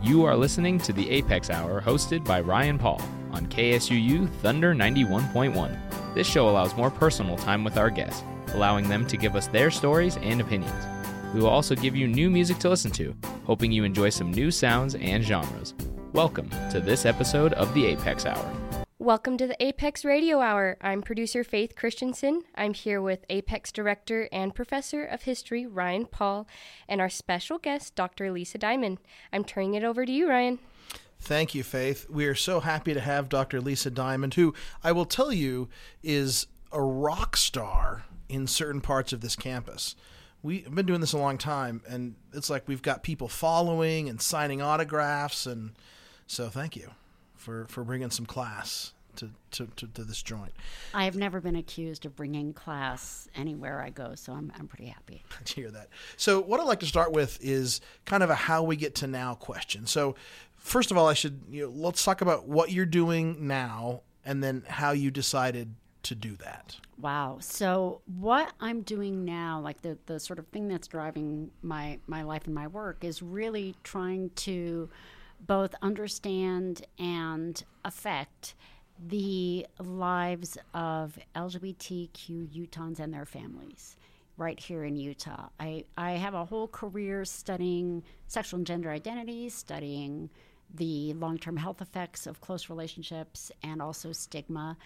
You are listening to the Apex Hour hosted by Ryan Paul on KSUU Thunder 91.1. This show allows more personal time with our guests, allowing them to give us their stories and opinions. We will also give you new music to listen to, hoping you enjoy some new sounds and genres. Welcome to this episode of the Apex Hour. Welcome to the Apex Radio Hour. I'm producer Faith Christensen. I'm here with Apex Director and Professor of History Ryan Paul and our special guest, Dr. Lisa Diamond. I'm turning it over to you, Ryan. Thank you, Faith. We are so happy to have Dr. Lisa Diamond, who I will tell you is a rock star in certain parts of this campus. We've been doing this a long time, and it's like we've got people following and signing autographs, and so thank you for bringing some class to this joint. I have never been accused of bringing class anywhere I go, so I'm pretty happy to hear that. So what I'd like to start with is kind of a how we get to now question. So first of all, let's talk about what you're doing now and then how you decided to do that. Wow. So what I'm doing now, like the sort of thing that's driving my life and my work, is really trying to both understand and affect the lives of LGBTQ Utahns and their families right here in Utah. I have a whole career studying sexual and gender identities, studying the long-term health effects of close relationships and also stigma.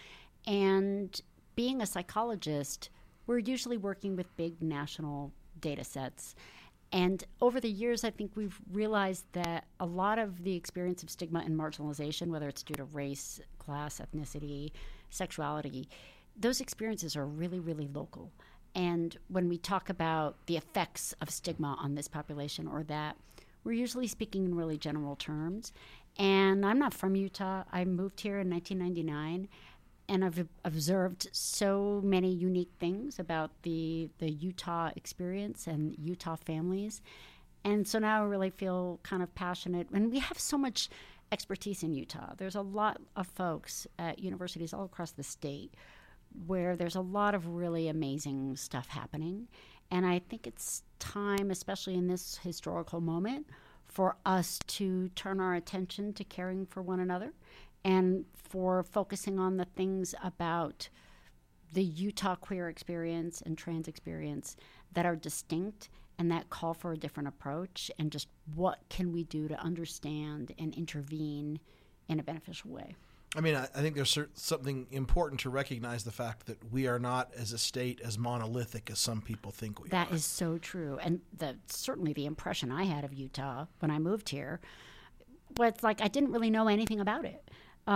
And being a psychologist, we're usually working with big national data sets. And over the years, I think we've realized that a lot of the experience of stigma and marginalization, whether it's due to race, class, ethnicity, sexuality, those experiences are really, really local. And when we talk about the effects of stigma on this population or that, we're usually speaking in really general terms. And I'm not from Utah. I moved here in 1999. And I've observed so many unique things about the Utah experience and Utah families. And so now I really feel kind of passionate. And we have so much expertise in Utah. There's a lot of folks at universities all across the state where there's a lot of really amazing stuff happening. And I think it's time, especially in this historical moment, for us to turn our attention to caring for one another and for focusing on the things about the Utah queer experience and trans experience that are distinct and that call for a different approach, and just what can we do to understand and intervene in a beneficial way. I mean, I think there's something important to recognize the fact that we are not, as a state, as monolithic as some people think we are. That is so true. And certainly the impression I had of Utah when I moved here was like I didn't really know anything about it.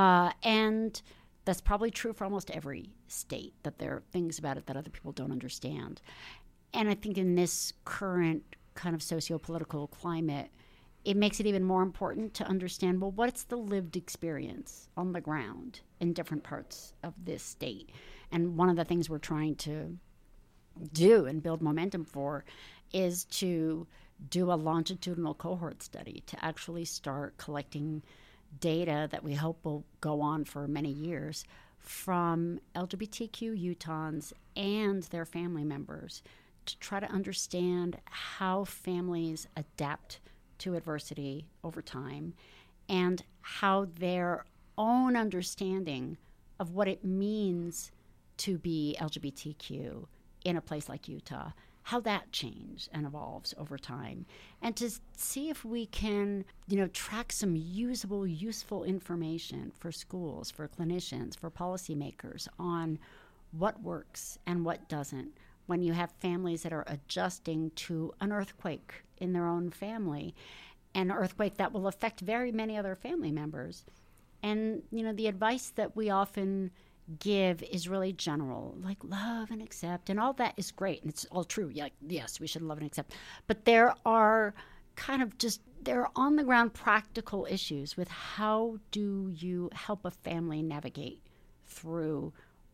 And that's probably true for almost every state, that there are things about it that other people don't understand. And I think in this current kind of socio-political climate, it makes it even more important to understand, well, what's the lived experience on the ground in different parts of this state? And one of the things we're trying to do and build momentum for is to do a longitudinal cohort study, to actually start collecting data that we hope will go on for many years from LGBTQ Utahns and their family members, to try to understand how families adapt to adversity over time and how their own understanding of what it means to be LGBTQ in a place like Utah, how that changes and evolves over time, and to see if we can, track some useful information for schools, for clinicians, for policymakers on what works and what doesn't when you have families that are adjusting to an earthquake in their own family, an earthquake that will affect very many other family members. And, the advice that we often give is really general, like love and accept, and all that is great, and it's all true. Yes, we should love and accept. But there are there are on the ground practical issues with how do you help a family navigate through,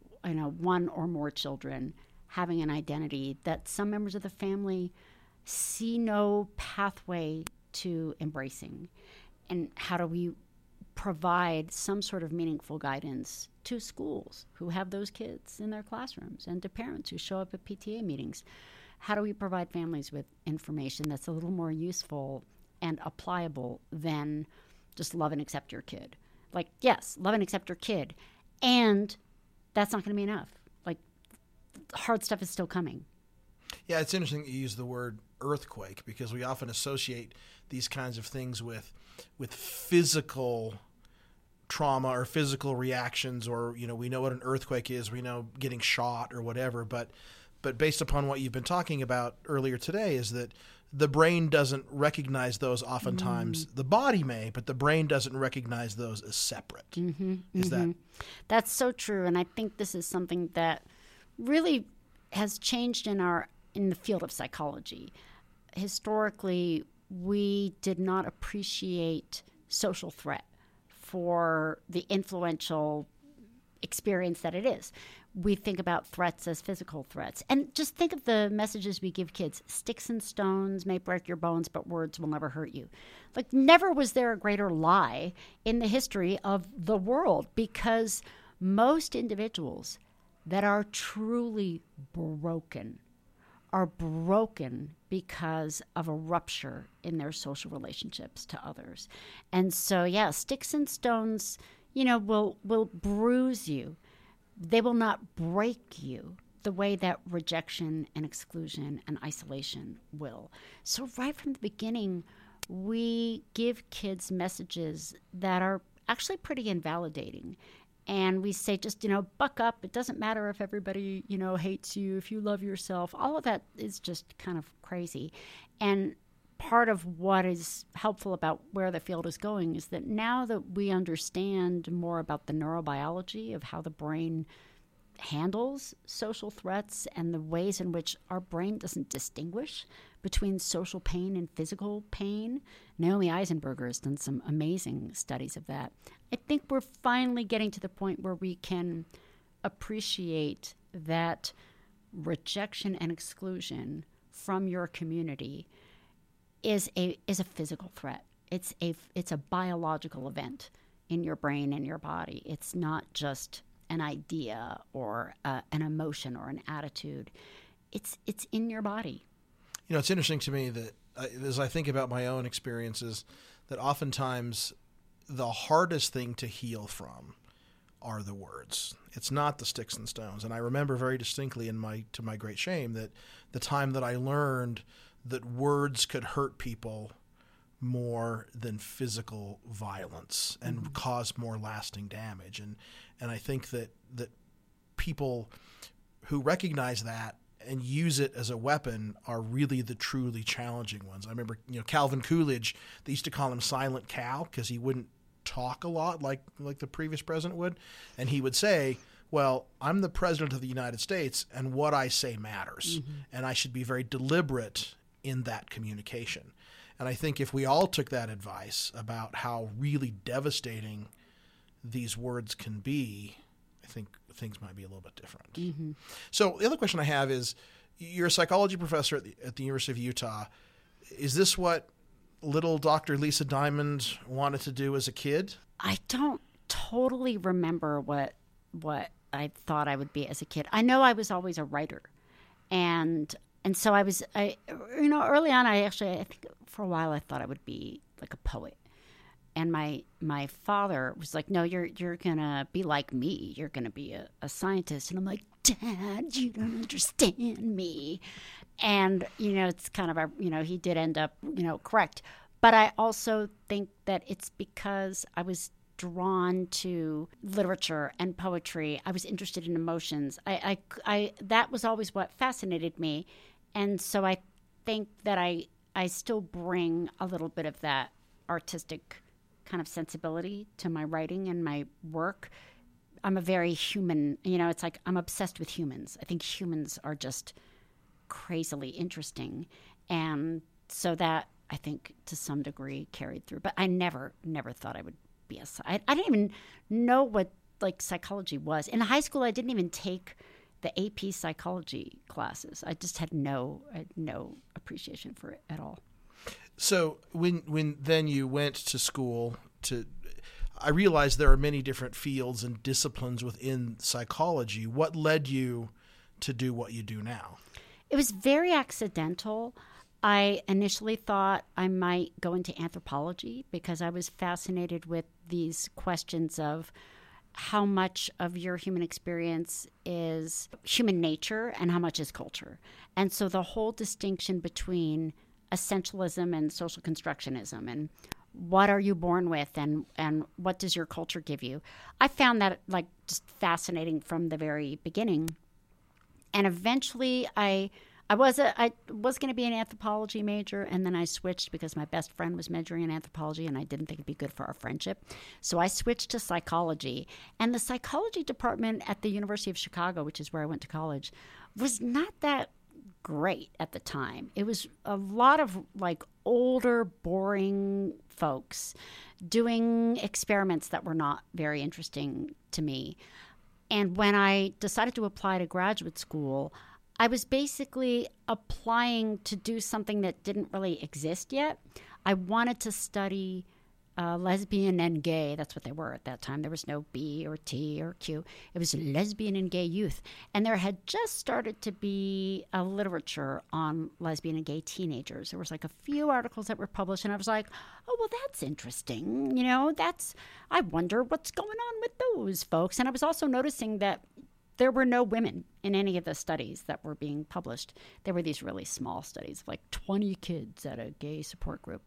one or more children having an identity that some members of the family see no pathway to embracing, and how do we provide some sort of meaningful guidance to schools who have those kids in their classrooms and to parents who show up at PTA meetings. How do we provide families with information that's a little more useful and applicable than just love and accept your kid. Like, yes, love and accept your kid. And that's not going to be enough. Like, hard stuff is still coming. Yeah, it's interesting that you use the word earthquake, because we often associate these kinds of things with physical trauma or physical reactions, or, you know, we know what an earthquake is, we know getting shot or whatever, but based upon what you've been talking about earlier today is that the brain doesn't recognize those oftentimes. The body may, but the brain doesn't recognize those as separate. That's so true, and I think this is something that really has changed in the field of psychology. Historically, we did not appreciate social threat for the influential experience that it is. We think about threats as physical threats. And just think of the messages we give kids. Sticks and stones may break your bones, but words will never hurt you. Like, never was there a greater lie in the history of the world, because most individuals that are truly broken are broken because of a rupture in their social relationships to others. And so, yeah, sticks and stones, you know, will bruise you. They will not break you the way that rejection and exclusion and isolation will. So right from the beginning, we give kids messages that are actually pretty invalidating. And we say, just, you know, buck up. It doesn't matter if everybody, you know, hates you, if you love yourself. All of that is just kind of crazy. And part of what is helpful about where the field is going is that now that we understand more about the neurobiology of how the brain handles social threats and the ways in which our brain doesn't distinguish between social pain and physical pain. Naomi Eisenberger has done some amazing studies of that. I think we're finally getting to the point where we can appreciate that rejection and exclusion from your community is a physical threat. It's a biological event in your brain and your body. It's not just an idea or an emotion or an attitude. It's in your body. You know, it's interesting to me that as I think about my own experiences, that oftentimes the hardest thing to heal from are the words. It's not the sticks and stones. And I remember very distinctly, to my great shame, that the time that I learned that words could hurt people more than physical violence and cause more lasting damage. And I think that people who recognize that and use it as a weapon are really the truly challenging ones. I remember, you know, Calvin Coolidge, they used to call him Silent Cal because he wouldn't talk a lot like the previous president would. And he would say, well, I'm the president of the United States and what I say matters. And I should be very deliberate in that communication. And I think if we all took that advice about how really devastating these words can be, I think things might be a little bit different. So the other question I have is, you're a psychology professor at the University of Utah. Is this what little Dr. Lisa Diamond wanted to do as a kid? I don't totally remember what I thought I would be as a kid. I know I was always a writer. And so early on, I think for a while I thought I would be like a poet. And my father was like, no, you're going to be like me. You're going to be a scientist. And I'm like, Dad, you don't understand me. And, you know, it's kind of he did end up, you know, correct. But I also think that it's because I was drawn to literature and poetry. I was interested in emotions. I that was always what fascinated me. And so I think that I still bring a little bit of that artistic kind of sensibility to my writing and my work. I'm a very human, you know, it's like I'm obsessed with humans. I think humans are just crazily interesting. And so that, I think, to some degree carried through. But I never thought I would be I didn't even know what, like, psychology was. In high school, I didn't even take the AP psychology classes. I just had no appreciation for it at all. So when then you went to school I realized there are many different fields and disciplines within psychology. What led you to do what you do now? It was very accidental. I initially thought I might go into anthropology because I was fascinated with these questions of how much of your human experience is human nature and how much is culture. And so the whole distinction between essentialism and social constructionism and what are you born with and what does your culture give you? I found that like just fascinating from the very beginning. And eventually I was going to be an anthropology major, and then I switched because my best friend was majoring in anthropology, and I didn't think it'd be good for our friendship. So I switched to psychology. And the psychology department at the University of Chicago, which is where I went to college, was not that great at the time. It was a lot of like older, boring folks doing experiments that were not very interesting to me. And when I decided to apply to graduate school, I was basically applying to do something that didn't really exist yet. I wanted to study lesbian and gay. That's what they were at that time. There was no B or T or Q. It was lesbian and gay youth. And there had just started to be a literature on lesbian and gay teenagers. There was like a few articles that were published, and I was like, oh, well, that's interesting. You know, I wonder what's going on with those folks. And I was also noticing that there were no women in any of the studies that were being published. There were these really small studies, like 20 kids at a gay support group.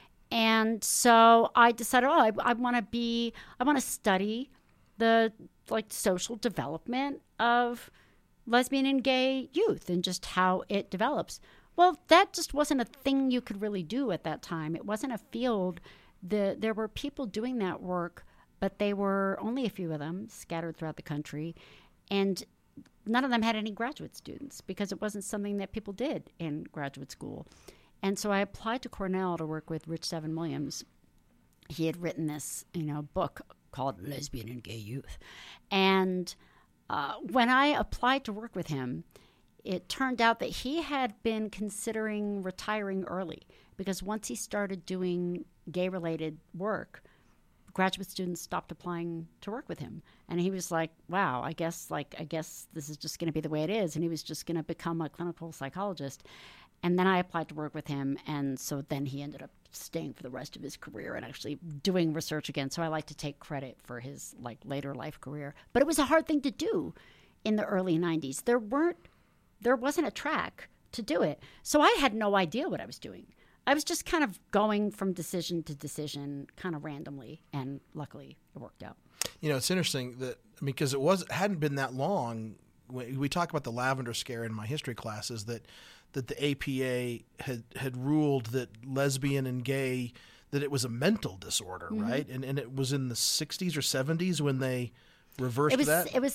And so I decided, I want to study the like social development of lesbian and gay youth and just how it develops. Well, that just wasn't a thing you could really do at that time. It wasn't a field. There were people doing that work, but they were only a few of them scattered throughout the country. And none of them had any graduate students because it wasn't something that people did in graduate school. And so I applied to Cornell to work with Rich Seven Williams. He had written this, book called Lesbian and Gay Youth. And when I applied to work with him, it turned out that he had been considering retiring early because once he started doing gay-related work, graduate students stopped applying to work with him. And he was like, wow, I guess this is just going to be the way it is. And he was just going to become a clinical psychologist. And then I applied to work with him. And so then he ended up staying for the rest of his career and actually doing research again. So I like to take credit for his later life career. But it was a hard thing to do in the early 90s. There wasn't a track to do it. So I had no idea what I was doing. I was just kind of going from decision to decision kind of randomly, and luckily it worked out. It's interesting that because it hadn't been that long. We talk about the lavender scare in my history classes that the APA had ruled that lesbian and gay, that it was a mental disorder, mm-hmm. right? And it was in the 60s or 70s when they reversed that? It was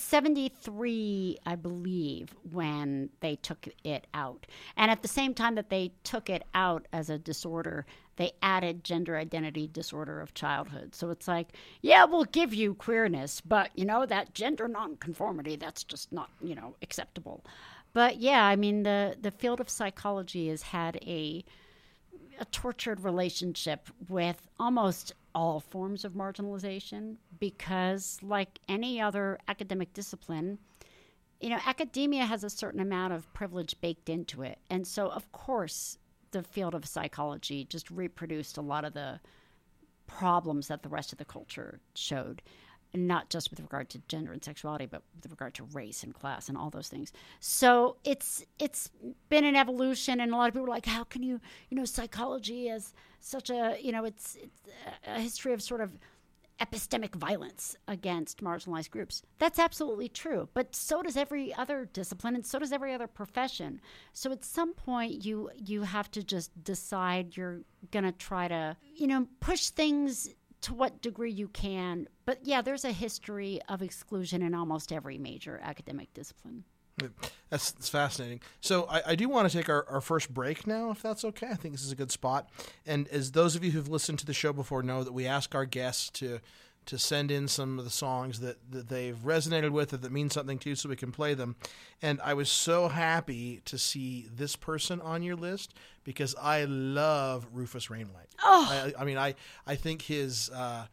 73, I believe, when they took it out. And at the same time that they took it out as a disorder, they added gender identity disorder of childhood. So it's like, yeah, we'll give you queerness, but, that gender nonconformity, that's just not, acceptable. But, yeah, I mean, the field of psychology has had a tortured relationship with almost all forms of marginalization because, like any other academic discipline, academia has a certain amount of privilege baked into it. And so, of course, the field of psychology just reproduced a lot of the problems that the rest of the culture showed, and not just with regard to gender and sexuality, but with regard to race and class and all those things. So it's been an evolution, and a lot of people are like, how can you, psychology is such a, it's a history of sort of epistemic violence against marginalized groups. That's absolutely true, but so does every other discipline, and so does every other profession. So at some point, you have to just decide you're going to try to, push things to what degree you can. But yeah, there's a history of exclusion in almost every major academic discipline. That's fascinating. So I do want to take our first break now, if that's okay. I think this is a good spot. And as those of you who've listened to the show before know that we ask our guests to send in some of the songs that they've resonated with or that mean something to you so we can play them. And I was so happy to see this person on your list because I love Rufus Wainwright. Oh. I mean, I think his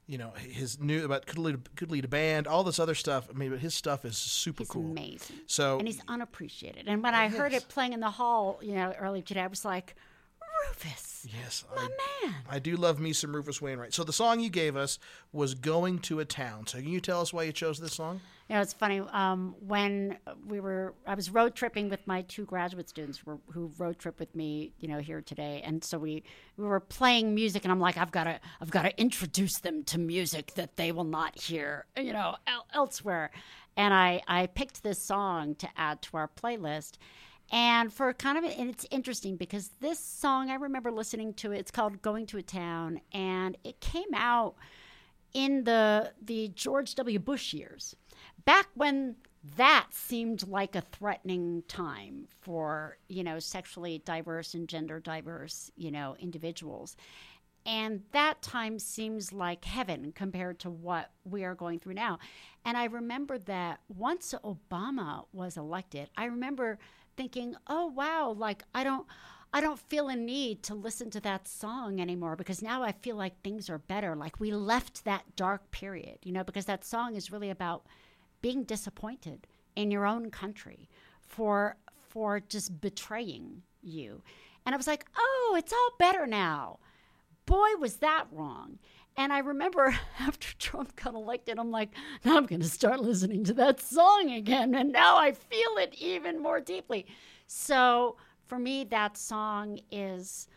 his new about could lead a band, all this other stuff. I mean, but his stuff is super He's cool. amazing. So, and he's unappreciated. And when I heard it playing in the hall, earlier today, I was like, Rufus. Yes, my man. I do love me some Rufus Wainwright. So the song you gave us was "Going to a Town." So can you tell us why you chose this song? It's funny. When I was road tripping with my 2 graduate students who road trip with me, here today, and so we were playing music, and I'm like, I've got to introduce them to music that they will not hear, elsewhere, and I picked this song to add to our playlist. And and it's interesting because this song, I remember listening to it. It's called "Going to a Town," and it came out in the George W. Bush years, back when that seemed like a threatening time for, sexually diverse and gender diverse, individuals. And that time seems like heaven compared to what we are going through now. And I remember that once Obama was elected, I remember thinking, oh, wow, like I don't feel a need to listen to that song anymore because now I feel like things are better. Like we left that dark period, because that song is really about being disappointed in your own country for just betraying you. And I was like, oh, it's all better now. Boy, was that wrong. And I remember after Trump got elected, I'm like, now I'm going to start listening to that song again. And now I feel it even more deeply. So for me, that song is,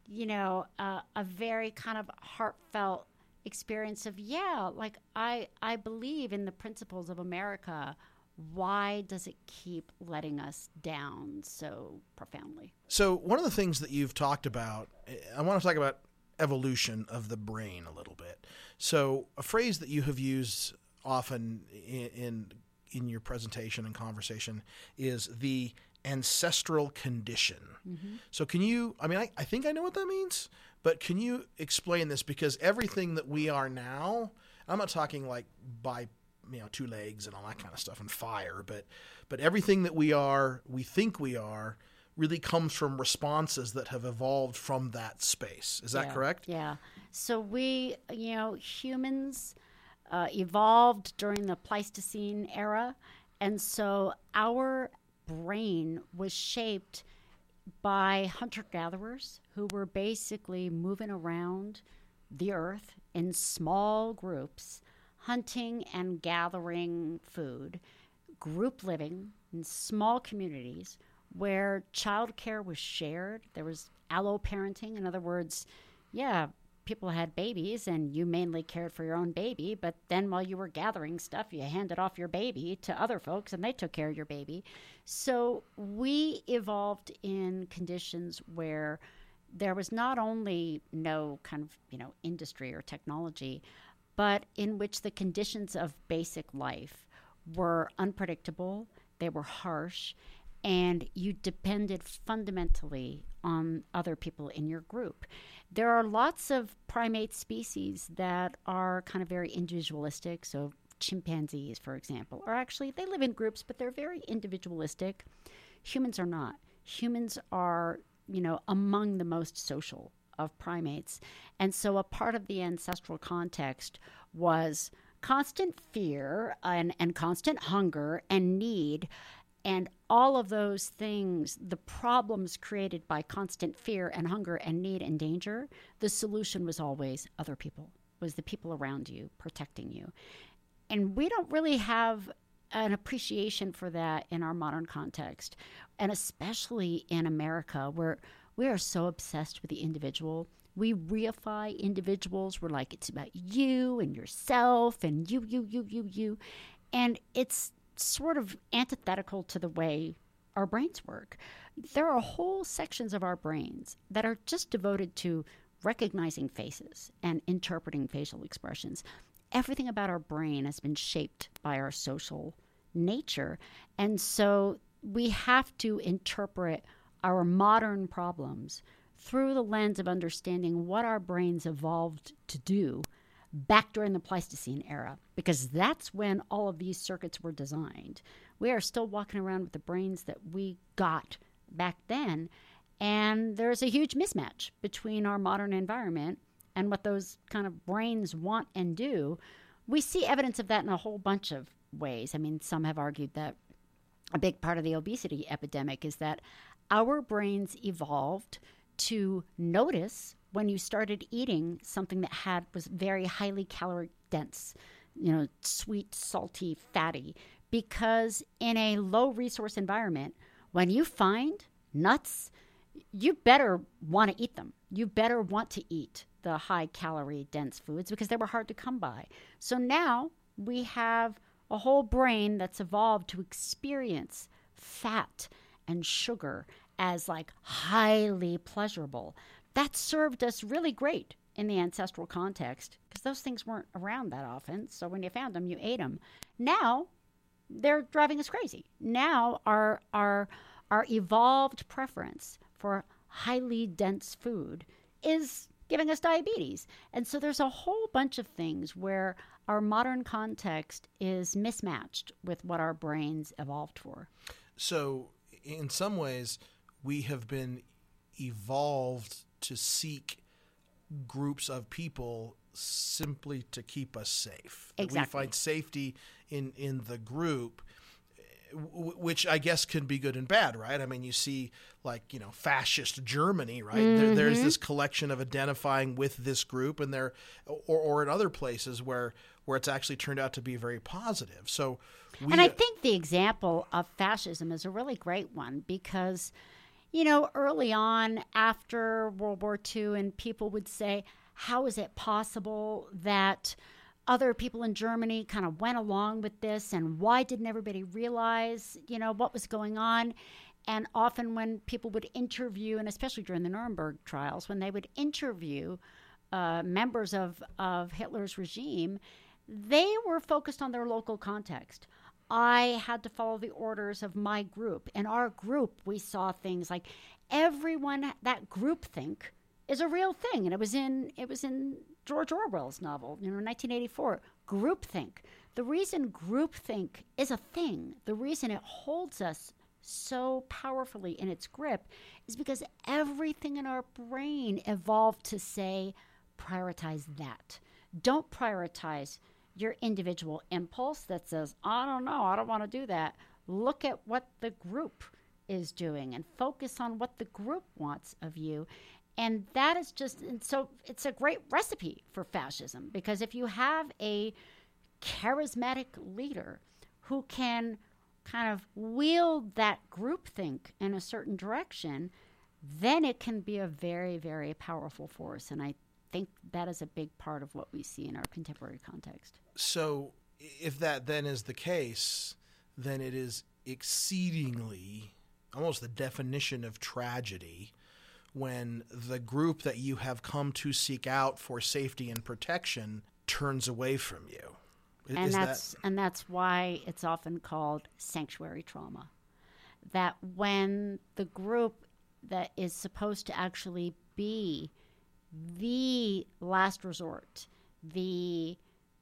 a very kind of heartfelt experience of, like I believe in the principles of America. Why does it keep letting us down so profoundly? So one of the things that you've talked about, I want to talk about evolution of the brain a little bit. So a phrase that you have used often in your presentation and conversation is the ancestral condition. Mm-hmm. So can you, I think I know what that means, but can you explain this? Because everything that we are now, I'm not talking like by 2 legs and all that kind of stuff and fire, but everything that we think we are, really comes from responses that have evolved from that space. Is that correct? Yeah. So we, humans evolved during the Pleistocene era. And so our brain was shaped by hunter-gatherers who were basically moving around the earth in small groups, hunting and gathering food, group living in small communities, where childcare was shared. There was alloparenting. In other words, people had babies and you mainly cared for your own baby, but then while you were gathering stuff, you handed off your baby to other folks and they took care of your baby. So we evolved in conditions where there was not only no kind of, industry or technology, but in which the conditions of basic life were unpredictable, they were harsh, and you depended fundamentally on other people in your group. There are lots of primate species that are kind of very individualistic. So chimpanzees, for example, are actually, they live in groups, but they're very individualistic. Humans are not. Humans are, among the most social of primates. And so a part of the ancestral context was constant fear and constant hunger and need. And all of those things, the problems created by constant fear and hunger and need and danger, the solution was always other people, was the people around you protecting you. And we don't really have an appreciation for that in our modern context, and especially in America, where we are so obsessed with the individual. We reify individuals. We're like, it's about you and yourself and you. And it's sort of antithetical to the way our brains work. There are whole sections of our brains that are just devoted to recognizing faces and interpreting facial expressions. Everything about our brain has been shaped by our social nature. And so we have to interpret our modern problems through the lens of understanding what our brains evolved to do back during the Pleistocene era, because that's when all of these circuits were designed. We are still walking around with the brains that we got back then, and there's a huge mismatch between our modern environment and what those kind of brains want and do, we see evidence of that in a whole bunch of ways. I mean, some have argued that a big part of the obesity epidemic is that our brains evolved to notice when you started eating something that was very highly caloric dense, sweet, salty, fatty, because in a low resource environment, when you find nuts, you better want to eat them. You better want to eat the high calorie dense foods because they were hard to come by. So now we have a whole brain that's evolved to experience fat and sugar as like highly pleasurable. That served us really great in the ancestral context because those things weren't around that often. So when you found them, you ate them. Now they're driving us crazy. Now our evolved preference for highly dense food is giving us diabetes. And so there's a whole bunch of things where our modern context is mismatched with what our brains evolved for. So in some ways, we have been evolved to seek groups of people simply to keep us safe. Exactly. We find safety in the group, which I guess can be good and bad, right? I mean, you see fascist Germany, right? Mm-hmm. There's this collection of identifying with this group, and or in other places where it's actually turned out to be very positive. So I think the example of fascism is a really great one because, early on after World War II, and people would say, how is it possible that other people in Germany kind of went along with this, and why didn't everybody realize, what was going on? And often when people would interview, and especially during the Nuremberg trials, when they would interview members of Hitler's regime, they were focused on their local context. I had to follow the orders of my group. In our group, we saw things like everyone, that groupthink is a real thing. And it was in George Orwell's novel, 1984, groupthink. The reason groupthink is a thing, the reason it holds us so powerfully in its grip is because everything in our brain evolved to say, prioritize that. Don't prioritize your individual impulse that says, I don't know, I don't want to do that. Look at what the group is doing and focus on what the group wants of you. And that is so it's a great recipe for fascism because if you have a charismatic leader who can kind of wield that groupthink in a certain direction, then it can be a very, very powerful force. And I think that is a big part of what we see in our contemporary context. So if that then is the case, then it is exceedingly almost the definition of tragedy when the group that you have come to seek out for safety and protection turns away from you. And that's why it's often called sanctuary trauma. That when the group that is supposed to actually be the last resort, the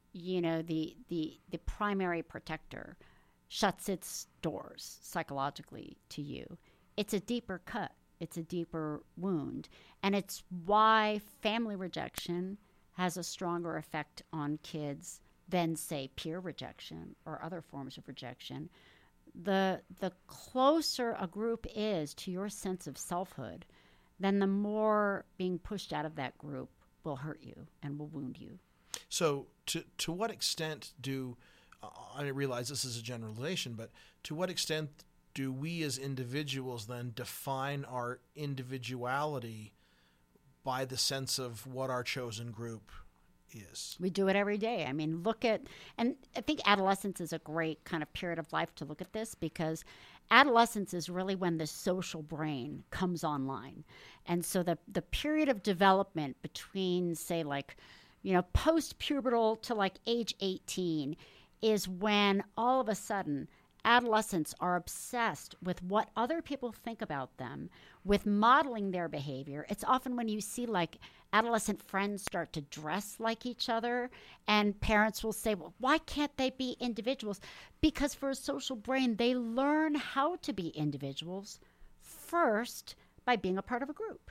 primary protector, shuts its doors psychologically to you, it's a deeper cut. It's a deeper wound. And it's why family rejection has a stronger effect on kids than, say, peer rejection or other forms of rejection. The closer a group is to your sense of selfhood, then the more being pushed out of that group will hurt you and will wound you. So to what extent I realize this is a generalization, but to what extent do we as individuals then define our individuality by the sense of what our chosen group is? We do it every day. I mean, and I think adolescence is a great kind of period of life to look at this because adolescence is really when the social brain comes online. And so the period of development between, say, post-pubertal to age 18 is when all of a sudden adolescents are obsessed with what other people think about them, with modeling their behavior. It's often when you see adolescent friends start to dress like each other, and parents will say, well, why can't they be individuals? Because for a social brain, they learn how to be individuals first by being a part of a group.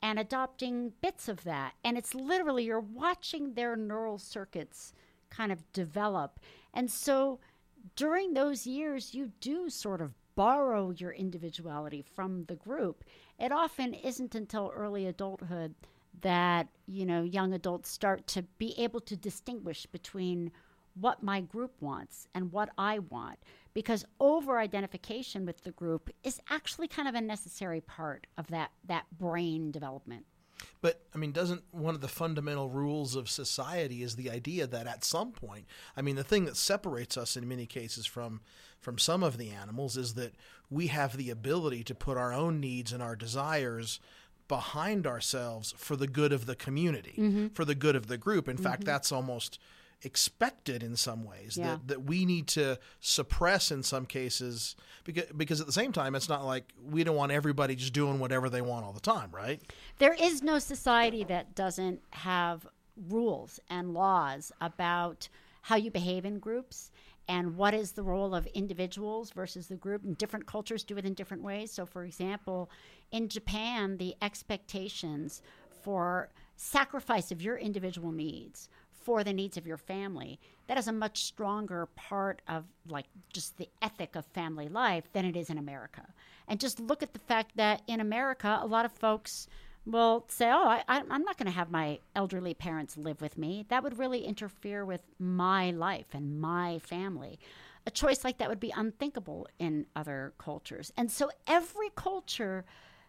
and adopting bits of that. And it's literally, you're watching their neural circuits kind of develop. And so during those years, you do sort of borrow your individuality from the group. It often isn't until early adulthood that, young adults start to be able to distinguish between what my group wants and what I want, because over-identification with the group is actually kind of a necessary part of that brain development. But, doesn't one of the fundamental rules of society is the idea that at some point, the thing that separates us in many cases from some of the animals is that we have the ability to put our own needs and our desires behind ourselves for the good of the community, for the good of the group. In fact, that's almost expected in some ways, that we need to suppress in some cases, because at the same time, it's not like we don't want everybody just doing whatever they want all the time, right? There is no society that doesn't have rules and laws about how you behave in groups and what is the role of individuals versus the group. And different cultures do it in different ways. So, for example, in Japan, the expectations for sacrifice of your individual needs for the needs of your family, that is a much stronger part of just the ethic of family life than it is in America. And just look at the fact that in America, a lot of folks will say, I'm not going to have my elderly parents live with me. That would really interfere with my life and my family. A choice like that would be unthinkable in other cultures. And so every culture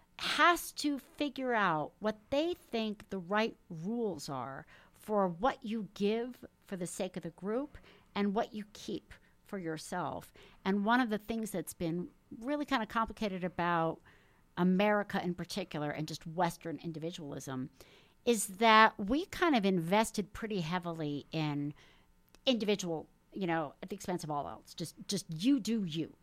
has to figure out what they think the right rules are for what you give for the sake of the group and what you keep for yourself. And one of the things that's been really kind of complicated about America in particular and just Western individualism is that we kind of invested pretty heavily in individual, at the expense of all else. Just you do you.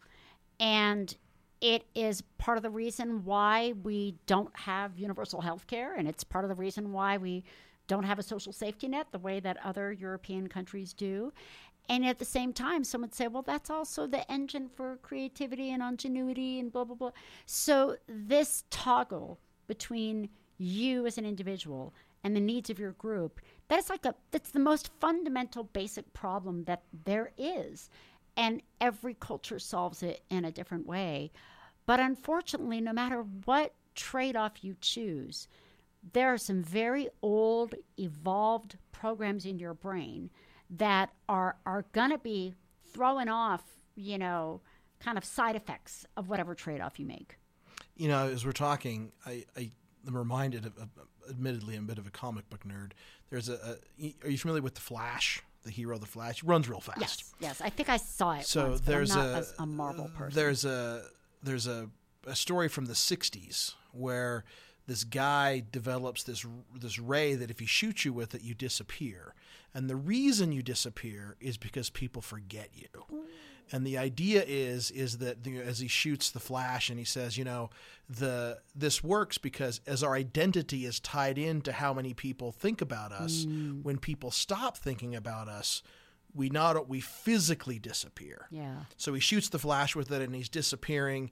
And it is part of the reason why we don't have universal health care, and it's part of the reason why we don't have a social safety net the way that other European countries do. And at the same time, some would say, well, that's also the engine for creativity and ingenuity and blah, blah, blah. So this toggle between you as an individual and the needs of your group, that's the most fundamental basic problem that there is. And every culture solves it in a different way. But unfortunately, no matter what trade-off you choose, there are some very old, evolved programs in your brain that are going to be throwing off, kind of side effects of whatever trade-off you make. As we're talking, I am reminded of, admittedly, I'm a bit of a comic book nerd. There's are you familiar with The Flash? The hero, The Flash? He runs real fast. Yes. I think I saw it so once, there's but I'm not a Marvel person. There's a story from the 60s where this guy develops this ray that if he shoots you with it, you disappear. And the reason you disappear is because people forget you. And the idea is that as he shoots the Flash and he says, this works because as our identity is tied into how many people think about us, when people stop thinking about us, we physically disappear. Yeah. So he shoots the Flash with it and he's disappearing,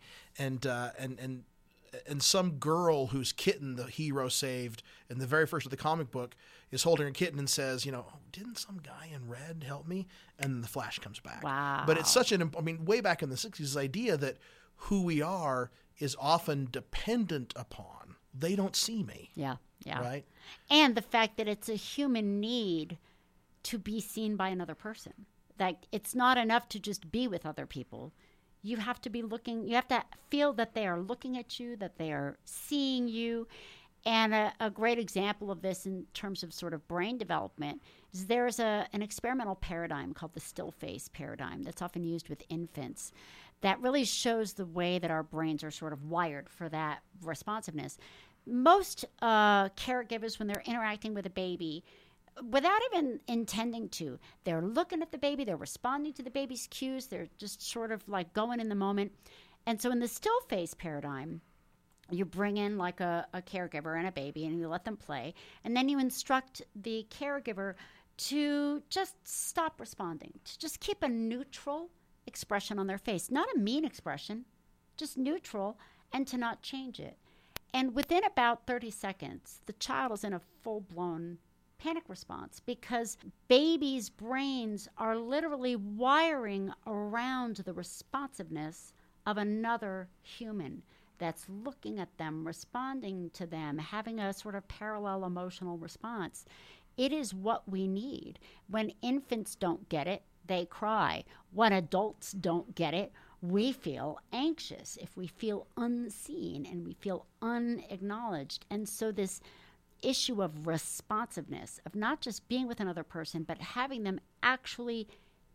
and some girl whose kitten the hero saved in the very first of the comic book is holding her kitten and says, didn't some guy in red help me? And then the Flash comes back. Wow. But it's such way back in the 60s, this idea that who we are is often dependent upon. They don't see me. Yeah. Right? And the fact that it's a human need to be seen by another person. Like, it's not enough to just be with other people. You have to be looking, you have to feel that they are looking at you, that they are seeing you. And a great example of this in terms of sort of brain development is there's an experimental paradigm called the still face paradigm that's often used with infants that really shows the way that our brains are sort of wired for that responsiveness. Most caregivers, when they're interacting with a baby, without even intending to, they're looking at the baby, they're responding to the baby's cues, they're just sort of like going in the moment. And so in the still face paradigm, you bring in like a caregiver and a baby and you let them play, and then you instruct the caregiver to just stop responding, to just keep a neutral expression on their face, not a mean expression, just neutral, and to not change it. And within about 30 seconds, the child is in a full-blown panic response because babies' brains are literally wiring around the responsiveness of another human that's looking at them, responding to them, having a sort of parallel emotional response. It is what we need. When infants don't get it, they cry. When adults don't get it, we feel anxious if we feel unseen and we feel unacknowledged. And so this issue of responsiveness, of not just being with another person, but having them actually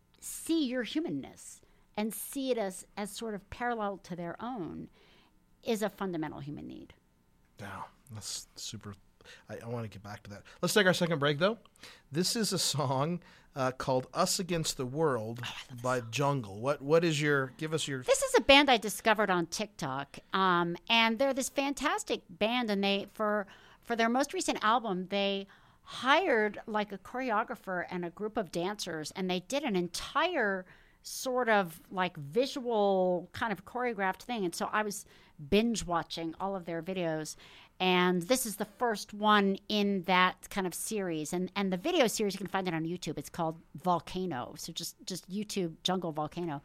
see your humanness and see it as sort of parallel to their own, is a fundamental human need. Wow, that's super. I want to get back to that. Let's take our second break, though. This is a song called "Us Against the World" by Jungle. What is your? Give us your. This is a band I discovered on TikTok, and they're this fantastic band. And they for their most recent album, they hired like a choreographer and a group of dancers, and they did an entire sort of like visual kind of choreographed thing. And so I was binge watching all of their videos. And this is the first one in that kind of series. And the video series, you can find it on YouTube. It's called Volcano. So just YouTube Jungle Volcano.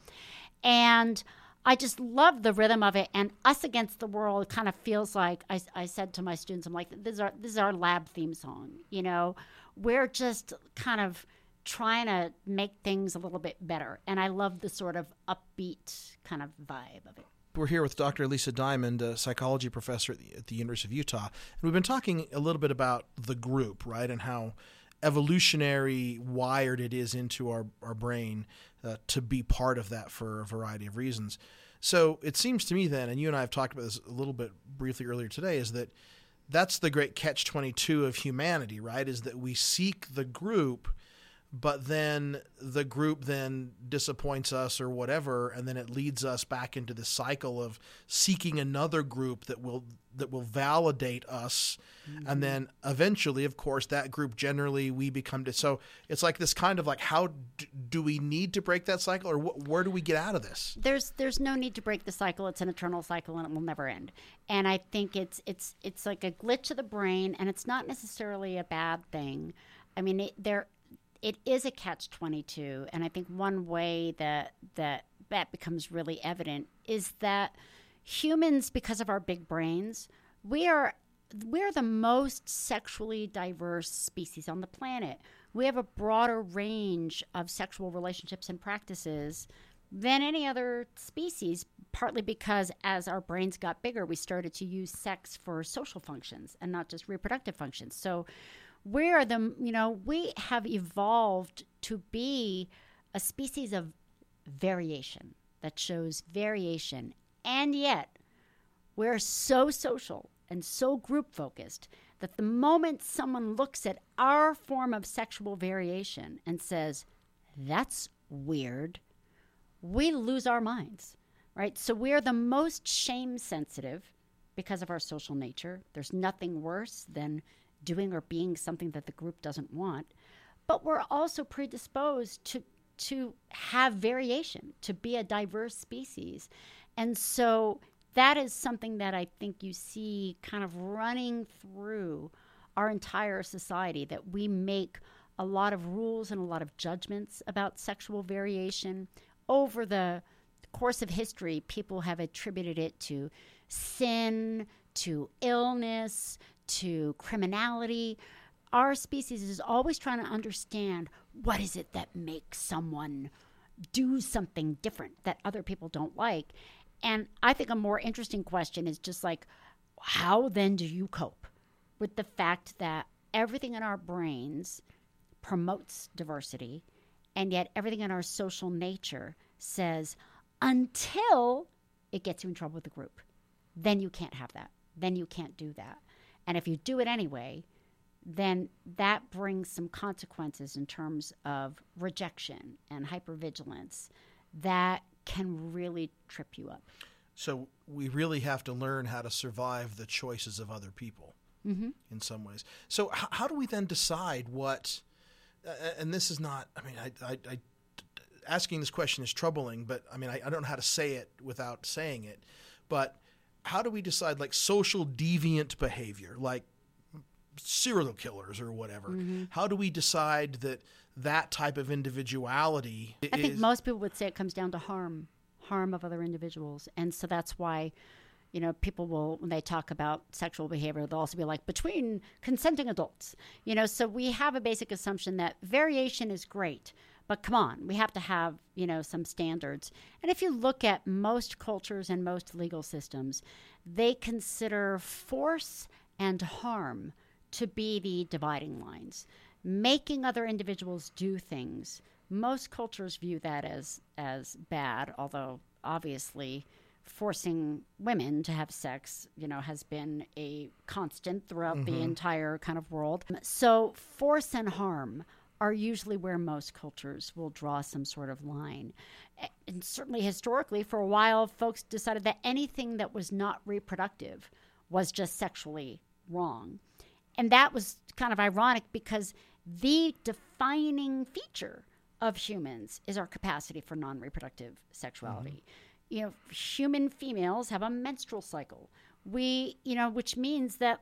And I just love the rhythm of it. And Us Against the World kind of feels like, I said to my students, I'm like, this is our lab theme song. You know, we're just kind of trying to make things a little bit better. And I love the sort of upbeat kind of vibe of it. We're here with Dr. Lisa Diamond, a psychology professor at the University of Utah. And we've been talking a little bit about the group, right, and how evolutionary wired it is into our brain to be part of that for a variety of reasons. So it seems to me then, and you and I have talked about this a little bit briefly earlier today, is that that's the great catch-22 of humanity, right, is that we seek the group, but then the group then disappoints us or whatever, and then it leads us back into the cycle of seeking another group that will validate us. Mm-hmm. And then eventually, of course, that group generally we become so it's like this kind of like, how do we need to break that cycle, or where do we get out of this? There's no need to break the cycle. It's an eternal cycle, and it will never end. And I think it's like a glitch of the brain, and it's not necessarily a bad thing. I mean, it is a catch-22, and I think one way that becomes really evident is that humans, because of our big brains, we're the most sexually diverse species on the planet. We have a broader range of sexual relationships and practices than any other species, partly because as our brains got bigger, we started to use sex for social functions and not just reproductive functions. So we have evolved to be a species of variation that shows variation. And yet, we're so social and so group focused that the moment someone looks at our form of sexual variation and says, that's weird, we lose our minds, right? So we're the most shame sensitive because of our social nature. There's nothing worse than doing or being something that the group doesn't want. But we're also predisposed to have variation, to be a diverse species. And so that is something that I think you see kind of running through our entire society, that we make a lot of rules and a lot of judgments about sexual variation. Over the course of history, people have attributed it to sin, to illness, to criminality. Our species is always trying to understand, what is it that makes someone do something different that other people don't like? And I think a more interesting question is just like, how then do you cope with the fact that everything in our brains promotes diversity, and yet everything in our social nature says, until it gets you in trouble with the group, then you can't have that. Then you can't do that. And if you do it anyway, then that brings some consequences in terms of rejection and hypervigilance that can really trip you up. So we really have to learn how to survive the choices of other people in some ways. So how do we then decide what, and this is not, I mean, I asking this question is troubling, but I mean, I don't know how to say it without saying it, but how do we decide, like, social deviant behavior, like serial killers or whatever? How do we decide that type of individuality I think most people would say it comes down to harm of other individuals. And so that's why, people will, when they talk about sexual behavior, they'll also be like, between consenting adults. So we have a basic assumption that variation is great, but come on, we have to have, some standards. And if you look at most cultures and most legal systems, they consider force and harm to be the dividing lines. Making other individuals do things, most cultures view that as bad, although obviously forcing women to have sex, has been a constant throughout the entire kind of world. So force and harm are usually where most cultures will draw some sort of line. And certainly historically, for a while, folks decided that anything that was not reproductive was just sexually wrong. And that was kind of ironic because the defining feature of humans is our capacity for non-reproductive sexuality. Human females have a menstrual cycle. Which means that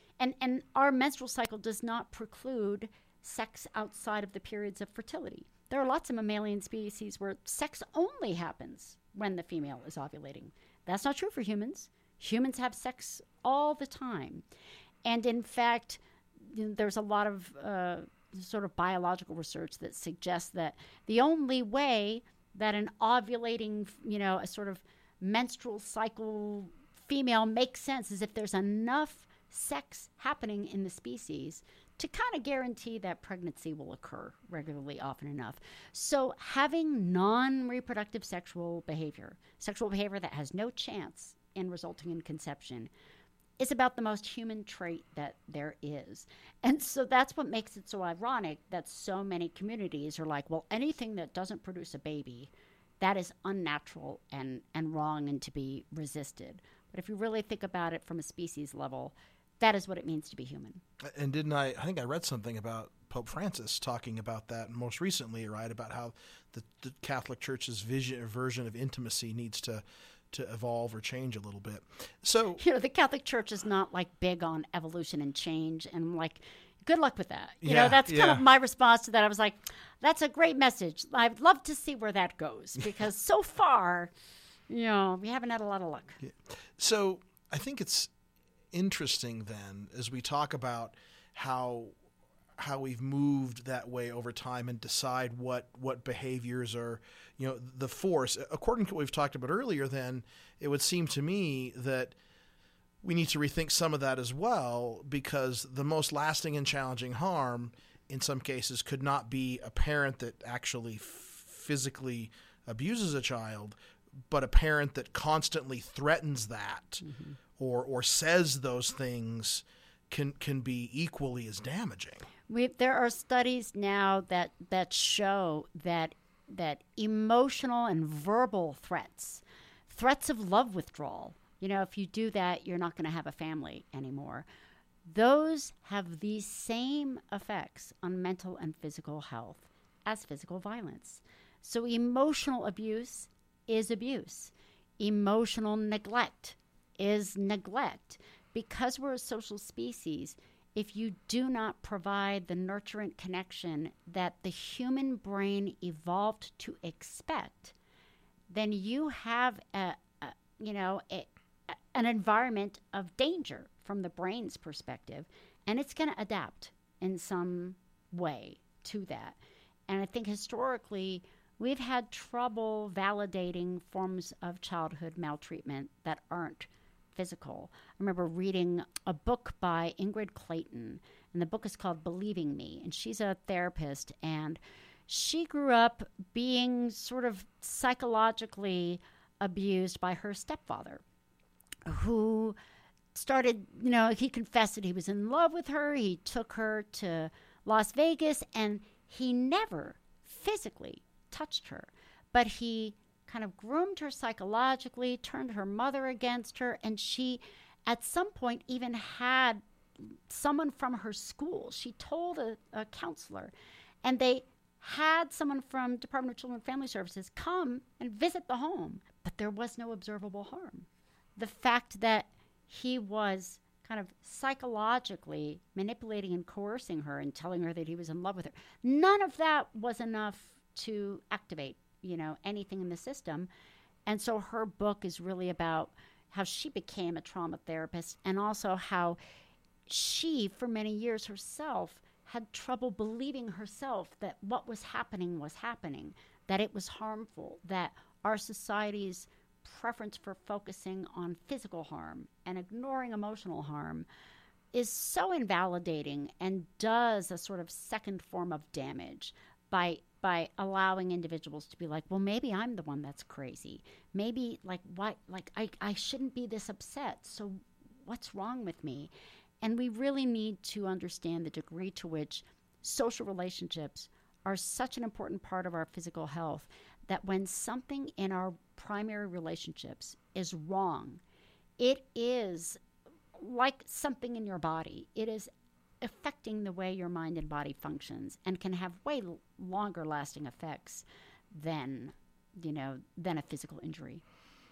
and our menstrual cycle does not preclude sex outside of the periods of fertility. There are lots of mammalian species where sex only happens when the female is ovulating. That's not true for humans. Humans have sex all the time. And in fact, there's a lot of sort of biological research that suggests that the only way that an ovulating, a sort of menstrual cycle female makes sense is if there's enough sex happening in the species to kind of guarantee that pregnancy will occur regularly, often enough. So having non-reproductive sexual behavior that has no chance in resulting in conception, is about the most human trait that there is. And so that's what makes it so ironic that so many communities are like, well, anything that doesn't produce a baby, that is unnatural and wrong and to be resisted. But if you really think about it from a species level, that is what it means to be human. And I think I read something about Pope Francis talking about that most recently, right? About how the Catholic Church's version of intimacy needs to evolve or change a little bit. So the Catholic Church is not big on evolution and change, and good luck with that. That's kind of my response to that. I was like, that's a great message. I'd love to see where that goes because so far, we haven't had a lot of luck. Yeah. So I think it's interesting then as we talk about how we've moved that way over time and decide what behaviors are, the force. According to what we've talked about earlier, then it would seem to me that we need to rethink some of that as well, because the most lasting and challenging harm in some cases could not be a parent that actually physically abuses a child, but a parent that constantly threatens that or says those things can be equally as damaging. There are studies now that show that emotional and verbal threats of love withdrawal, if you do that, you're not going to have a family anymore. Those have the same effects on mental and physical health as physical violence. So emotional abuse is abuse. Emotional neglect is neglect. Because we're a social species, if you do not provide the nurturant connection that the human brain evolved to expect, then you have an environment of danger from the brain's perspective, and it's going to adapt in some way to that. And I think historically, we've had trouble validating forms of childhood maltreatment that aren't physical. I remember reading a book by Ingrid Clayton, and the book is called Believing Me, and she's a therapist, and she grew up being sort of psychologically abused by her stepfather, who started, he confessed that he was in love with her. He took her to Las Vegas, and he never physically touched her, but he kind of groomed her psychologically, turned her mother against her, and she, at some point, even had someone from her school. She told a counselor, and they had someone from Department of Children and Family Services come and visit the home, but there was no observable harm. the fact that he was kind of psychologically manipulating and coercing her and telling her that he was in love with her. None of that was enough to activate, anything in the system. And so her book is really about how she became a trauma therapist, and also how she, for many years herself, had trouble believing herself that what was happening, that it was harmful, that our society's preference for focusing on physical harm and ignoring emotional harm is so invalidating and does a sort of second form of damage by allowing individuals to be like, well, maybe I'm the one that's crazy. Maybe I shouldn't be this upset. So what's wrong with me? And we really need to understand the degree to which social relationships are such an important part of our physical health that when something in our primary relationships is wrong, it is like something in your body. It is affecting the way your mind and body functions, and can have way longer lasting effects than a physical injury.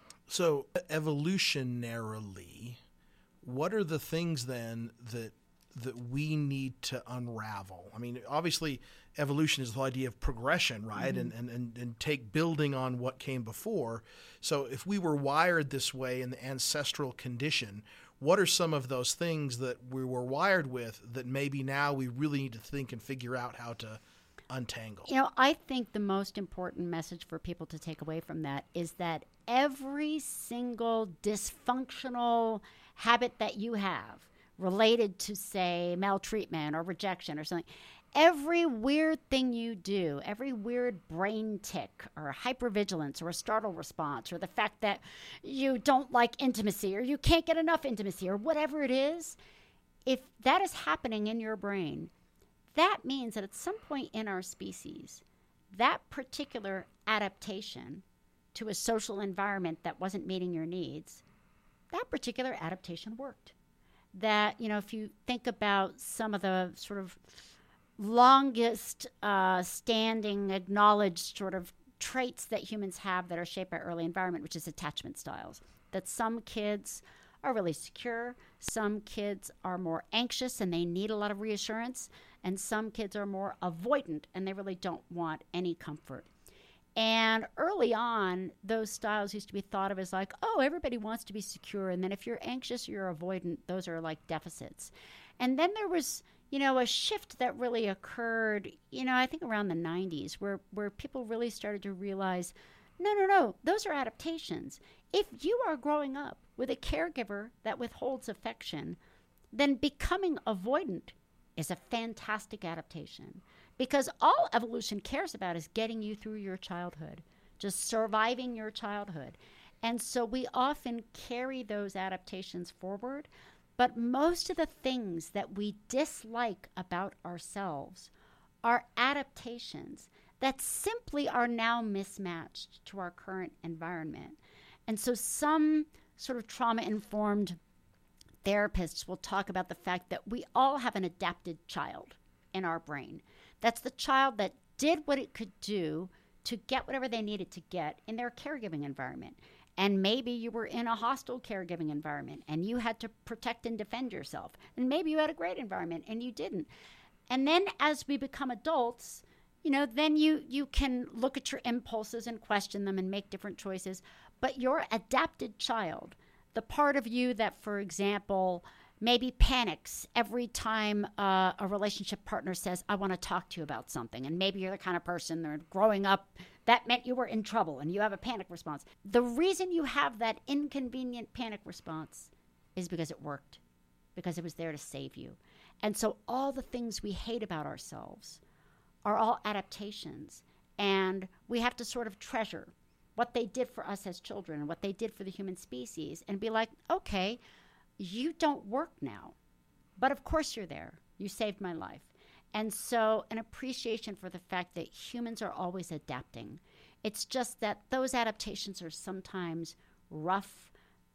So evolutionarily, what are the things then that we need to unravel? I mean, obviously, evolution is the idea of progression, right? Mm-hmm. And take building on what came before. So if we were wired this way in the ancestral condition, what are some of those things that we were wired with that maybe now we really need to think and figure out how to untangle? I think the most important message for people to take away from that is that every single dysfunctional habit that you have related to, say, maltreatment or rejection or something, every weird thing you do, every weird brain tick or hypervigilance or a startle response, or the fact that you don't like intimacy or you can't get enough intimacy or whatever it is, if that is happening in your brain, that means that at some point in our species, that particular adaptation to a social environment that wasn't meeting your needs, that particular adaptation worked. That, if you think about some of the sort of longest standing acknowledged sort of traits that humans have that are shaped by early environment, which is attachment styles, that some kids are really secure, some kids are more anxious and they need a lot of reassurance, and some kids are more avoidant and they really don't want any comfort. And early on, those styles used to be thought of as like, oh, everybody wants to be secure. And then if you're anxious, you're avoidant. Those are like deficits. And then there was, a shift that really occurred, I think around the 90s, where people really started to realize, no, those are adaptations. If you are growing up with a caregiver that withholds affection, then becoming avoidant is a fantastic adaptation. Because all evolution cares about is getting you through your childhood, just surviving your childhood. And so we often carry those adaptations forward, but most of the things that we dislike about ourselves are adaptations that simply are now mismatched to our current environment. And so some sort of trauma-informed therapists will talk about the fact that we all have an adapted child in our brain. That's the child that did what it could do to get whatever they needed to get in their caregiving environment. And maybe you were in a hostile caregiving environment and you had to protect and defend yourself. And maybe you had a great environment and you didn't. And then as we become adults, then you can look at your impulses and question them and make different choices. But your adapted child, the part of you that, for example, maybe panics every time a relationship partner says, I want to talk to you about something. And maybe you're the kind of person that growing up, that meant you were in trouble and you have a panic response. The reason you have that inconvenient panic response is because it worked, because it was there to save you. And so all the things we hate about ourselves are all adaptations. And we have to sort of treasure what they did for us as children and what they did for the human species and be like, okay, you don't work now, but of course you're there. You saved my life. And so an appreciation for the fact that humans are always adapting. It's just that those adaptations are sometimes rough,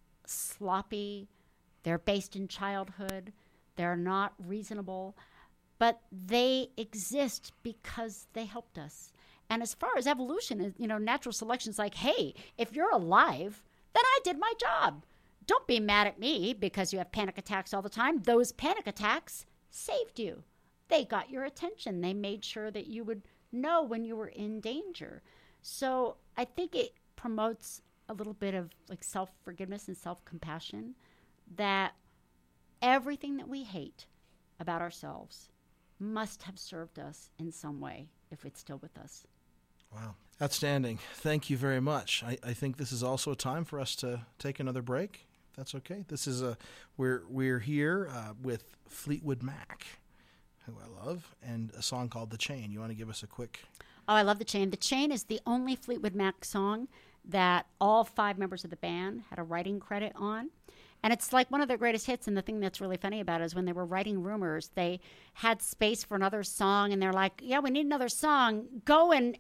sloppy, they're based in childhood, they're not reasonable, but they exist because they helped us. And as far as evolution is, natural selection is like, hey, if you're alive, then I did my job. don't be mad at me because you have panic attacks all the time. Those panic attacks saved you. They got your attention. They made sure that you would know when you were in danger. So I think it promotes a little bit of like self-forgiveness and self-compassion, that everything that we hate about ourselves must have served us in some way if it's still with us. Wow. Outstanding. Thank you very much. I think this is also a time for us to take another break. If that's okay. This is we're here with Fleetwood Mac, who I love, and a song called The Chain. You want to give us a quick... Oh, I love The Chain. The Chain is the only Fleetwood Mac song that all 5 members of the band had a writing credit on. And it's like one of their greatest hits. And the thing that's really funny about it is when they were writing Rumors, they had space for another song. And they're like, yeah, we need another song. Go and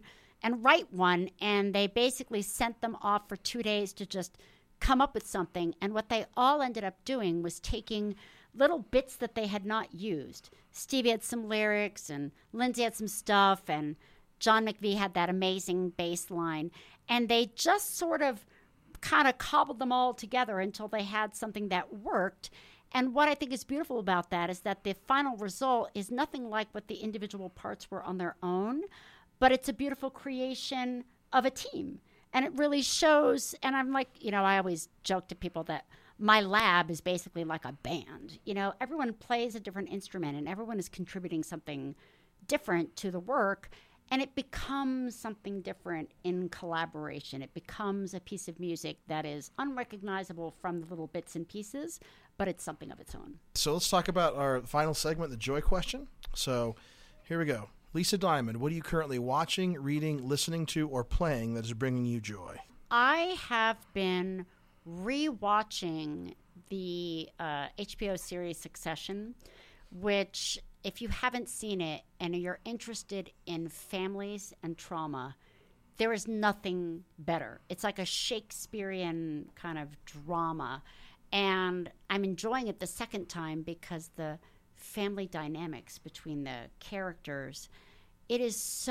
write one. And they basically sent them off for 2 days to just come up with something. And what they all ended up doing was taking little bits that they had not used. Stevie had some lyrics, and Lindsay had some stuff, and John McVie had that amazing bass line. And they just sort of kind of cobbled them all together until they had something that worked. And what I think is beautiful about that is that the final result is nothing like what the individual parts were on their own, but it's a beautiful creation of a team. And it really shows, and I'm like, I always joke to people that my lab is basically like a band. Everyone plays a different instrument and everyone is contributing something different to the work, and it becomes something different in collaboration. It becomes a piece of music that is unrecognizable from the little bits and pieces, but it's something of its own. So let's talk about our final segment, the joy question. So here we go. Lisa Diamond, what are you currently watching, reading, listening to, or playing that is bringing you joy? I have been rewatching the HBO series Succession, which, if you haven't seen it and you're interested in families and trauma, there is nothing better. It's like a Shakespearean kind of drama, and I'm enjoying it the second time because the family dynamics between the characters, it is so,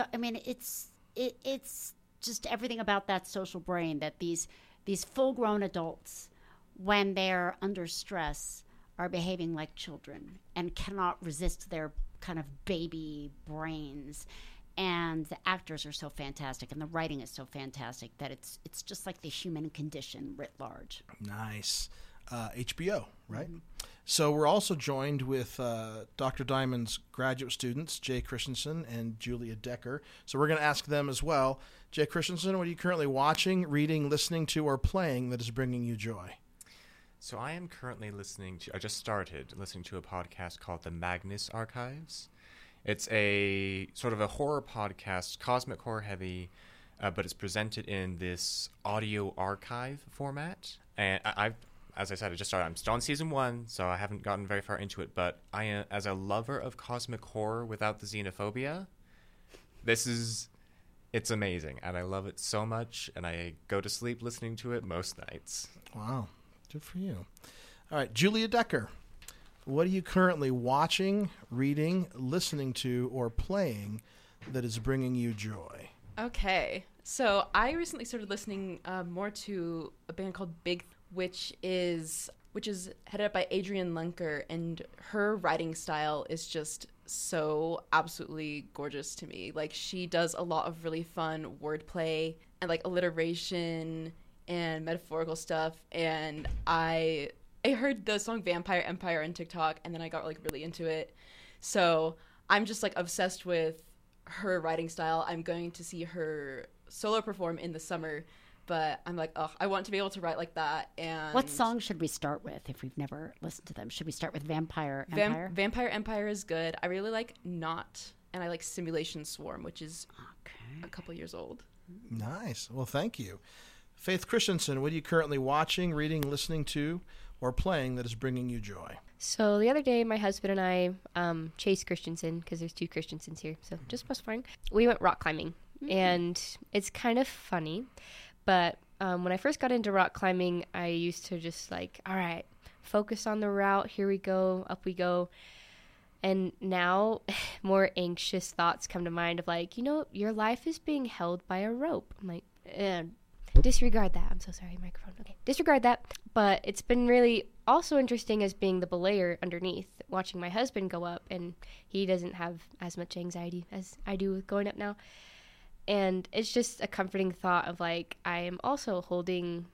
it's just everything about that social brain, that these full-grown adults, when they're under stress, are behaving like children and cannot resist their kind of baby brains. And the actors are so fantastic, and the writing is so fantastic that it's just like the human condition writ large. Nice. HBO, right? Mm-hmm. So we're also joined with Dr. Diamond's graduate students, Jay Christensen and Julia Decker. So we're going to ask them as well. Jay Christensen, what are you currently watching, reading, listening to, or playing that is bringing you joy? So I am currently I just started listening to a podcast called The Magnus Archives. It's a sort of a horror podcast, cosmic horror heavy, but it's presented in this audio archive format. And as I said, I just started. I'm still on season 1, so I haven't gotten very far into it. But I, as a lover of cosmic horror without the xenophobia, it's amazing, and I love it so much. And I go to sleep listening to it most nights. Wow, good for you. All right, Julia Decker, what are you currently watching, reading, listening to, or playing that is bringing you joy? Okay, so I recently started listening more to a band called Big, which is headed up by Adrienne Lenker, and her writing style is just so absolutely gorgeous to me. Like, she does a lot of really fun wordplay and like alliteration and metaphorical stuff, and I heard the song Vampire Empire on TikTok, and then I got like really into it. So I'm just like obsessed with her writing style. I'm going to see her solo perform in the summer, but I'm like, oh, I want to be able to write like that. And what song should we start with if we've never listened to them? Should we start with Vampire Empire? Vampire Empire is good. I really like Not, and I like Simulation Swarm, which is a couple years old. Nice. Well, thank you. Faith Christensen, what are you currently watching, reading, listening to, or playing that is bringing you joy? So the other day, my husband and I, Chase Christensen, because there's 2 Christensens here, so just was fine, we went rock climbing. And it's kind of funny, but when I first got into rock climbing, I used to just like, all right, focus on the route, here we go, up we go. And now more anxious thoughts come to mind of like, your life is being held by a rope. I'm like, disregard that. I'm so sorry, microphone. Okay, disregard that. But it's been really also interesting as being the belayer underneath, watching my husband go up, and he doesn't have as much anxiety as I do with going up now. And it's just a comforting thought of like, I am also holding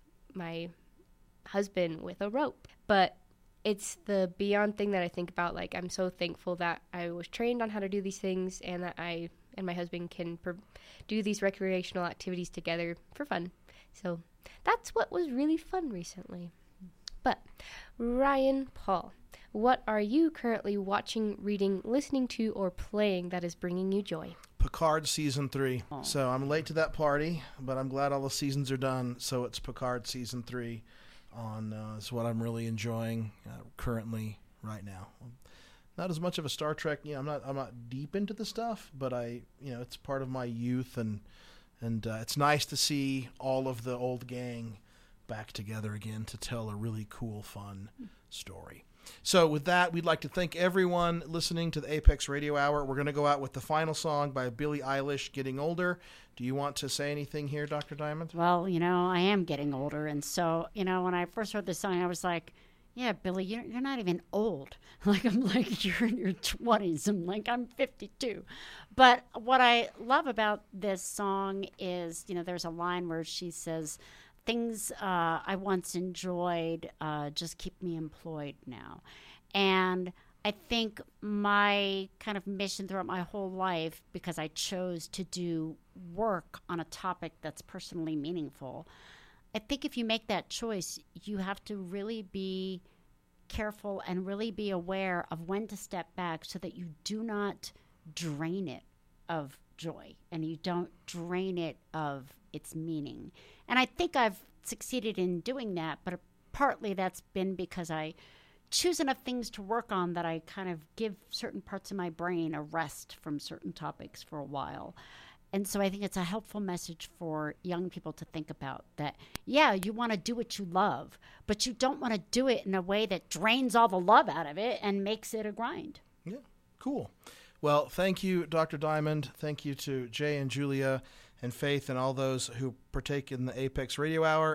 my husband with a rope. But it's the beyond thing that I think about. Like, I'm so thankful that I was trained on how to do these things, and that I and my husband can do these recreational activities together for fun. So that's what was really fun recently. But Ryan Paul, what are you currently watching, reading, listening to, or playing that is bringing you joy? Picard Season 3. So I'm late to that party, but I'm glad all the seasons are done. So it's Picard Season 3 on is what I'm really enjoying currently right now. Not as much of a Star Trek, I'm not deep into the stuff, but it's part of my youth, and it's nice to see all of the old gang back together again to tell a really cool, fun story. So with that, we'd like to thank everyone listening to the Apex Radio Hour. We're going to go out with the final song by Billie Eilish, Getting Older. Do you want to say anything here, Dr. Diamond? Well, I am getting older, and so, when I first heard this song, I was like, yeah, Billy, you're not even old. I'm like, you're in your 20s. I'm like, I'm 52. But what I love about this song is, there's a line where she says, things I once enjoyed just keep me employed now. And I think my kind of mission throughout my whole life, because I chose to do work on a topic that's personally meaningful, I think if you make that choice, you have to really be careful and really be aware of when to step back so that you do not drain it of joy and you don't drain it of its meaning. And I think I've succeeded in doing that, but partly that's been because I choose enough things to work on that I kind of give certain parts of my brain a rest from certain topics for a while. And so I think it's a helpful message for young people to think about that, yeah, you want to do what you love, but you don't want to do it in a way that drains all the love out of it and makes it a grind. Yeah, cool. Well, thank you, Dr. Diamond. Thank you to Jay and Julia and Faith and all those who partake in the Apex Radio Hour.